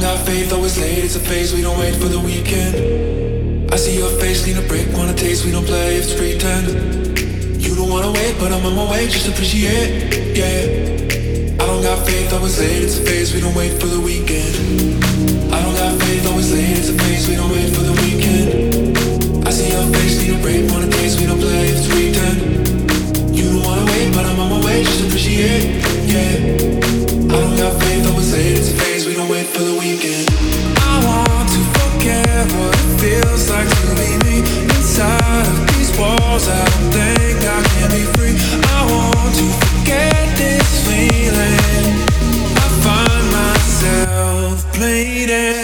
got faith, always late, it's a phase, we don't wait for the weekend. I see your face, need a break, wanna taste, we don't play if it's pretend. You don't wanna wait, but I'm on my way, just appreciate, yeah. I don't got faith, always late, it's a phase, we don't wait for the weekend. I don't got faith, always late, it's a phase, we don't wait for the weekend. I see your face, need a break, wanna taste, we don't play if it's pretend. You don't wanna wait, but I'm on my way, just appreciate, yeah. I don't got faith, always late, it's a phase, we don't wait for the weekend. I want to forget what it feels like to be me. Inside of these walls, I don't think I can be free. I want to forget this feeling. I find myself bleeding.